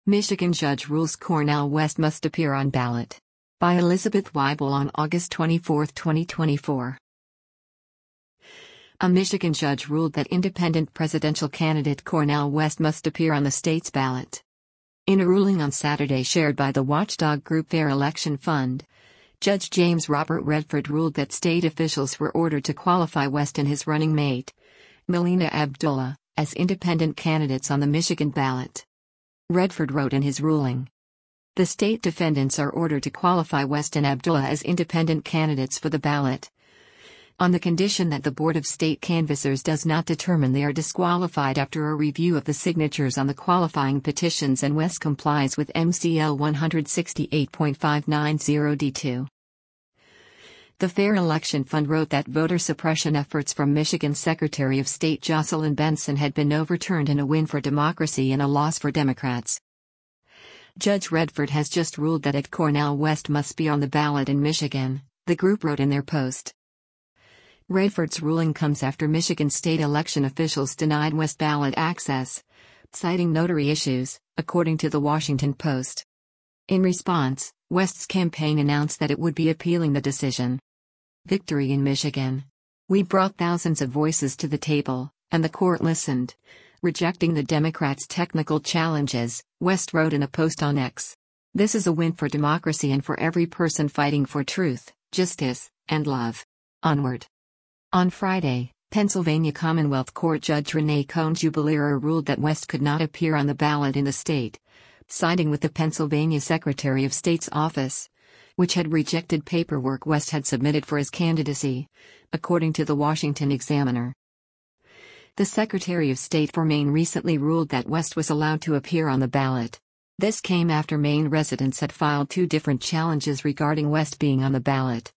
Michigan judge rules Cornel West must appear on ballot. By Elizabeth Weibel on August 24, 2024. A Michigan judge ruled that independent presidential candidate Cornel West must appear on the state's ballot. In a ruling on Saturday shared by the watchdog group Fair Election Fund, Judge James Robert Redford ruled that state officials were ordered to qualify West and his running mate, Melina Abdullah, as independent candidates on the Michigan ballot. Redford wrote in his ruling, "The state defendants are ordered to qualify West and Abdullah as independent candidates for the ballot, on the condition that the Board of State Canvassers does not determine they are disqualified after a review of the signatures on the qualifying petitions and West complies with MCL 168.590D2. The Fair Election Fund wrote that voter suppression efforts from Michigan Secretary of State Jocelyn Benson had been overturned in a win for democracy and a loss for Democrats. Judge Redford has just ruled that Cornel West must be on the ballot in Michigan, the group wrote in their post. Redford's ruling comes after Michigan state election officials denied West ballot access, citing notary issues, according to the Washington Post. In response, West's campaign announced that it would be appealing the decision. Victory in Michigan. We brought thousands of voices to the table, and the court listened, rejecting the Democrats' technical challenges, West wrote in a post on X. This is a win for democracy and for every person fighting for truth, justice, and love. Onward. On Friday, Pennsylvania Commonwealth Court Judge Renee Cohn-Jubilerer ruled that West could not appear on the ballot in the state, siding with the Pennsylvania Secretary of State's office, which had rejected paperwork West had submitted for his candidacy, according to the Washington Examiner. The Secretary of State for Maine recently ruled that West was allowed to appear on the ballot. This came after Maine residents had filed two different challenges regarding West being on the ballot.